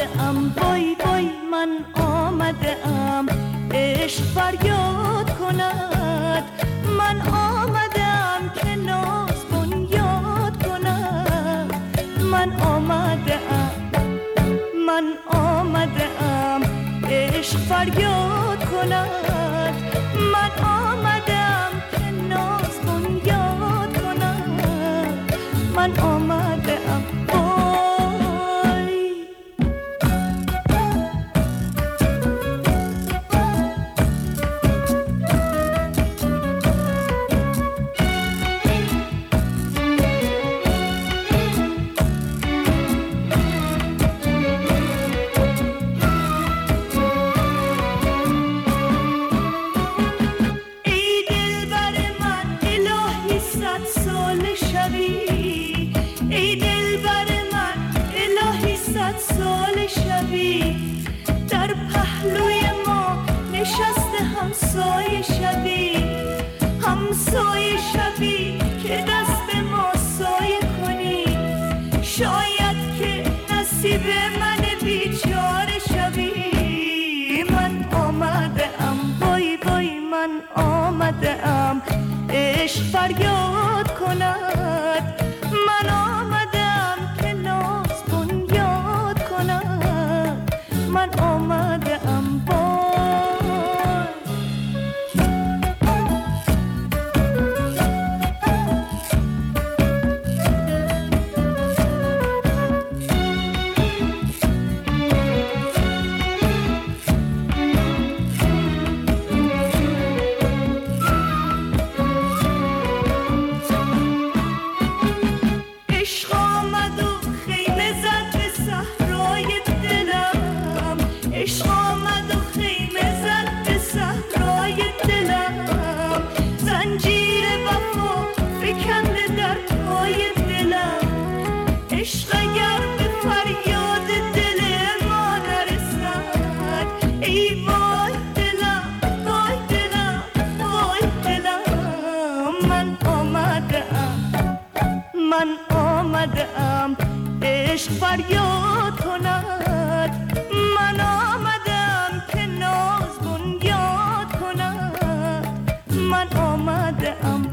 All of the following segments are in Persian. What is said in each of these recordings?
آمده ام، وای وای من آمده ام، عشق فریاد کند. من آمده ام که ناز بنیاد کند. من آمده ام، من آمده ام، عشق فریاد کند. من آمده ام که ناز بنیاد کند. من آمده ام. در پهلوی ما نشسته همسایه شبی، همسایه شبی که دست ما سایه کنی. شاید که نصیب من بیچاره شبی. من آمده ام، وای وای من آمده ام، عشق فریاد کند. من آمده ام که ناز بنیاد کند. من آمده ام. من آمده ام، عشق فریاد کند. من آمده ام که ناز بنیاد کند. من آمده ام.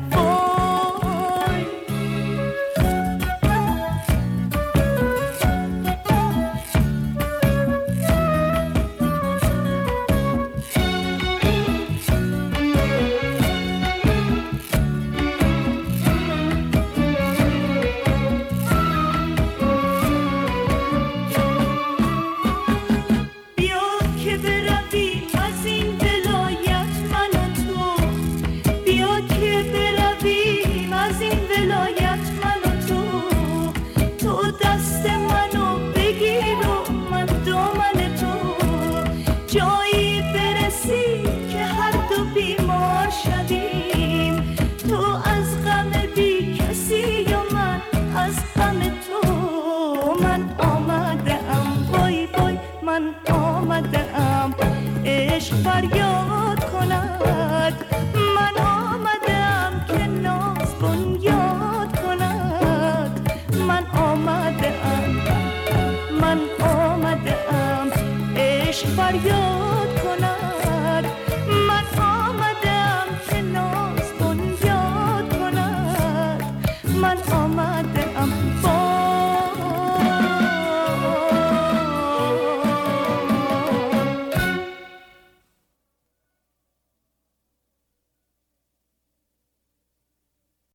جایی برسی که هر دو بیمار شدیم. تو از غم بی کسی و من از غم تو. من آمده ام، وای وای من آمده ام، عشق فریاد کند. من آمده ام که ناز بنیاد کند. من آمده ام، من آمده ام، عشق فریاد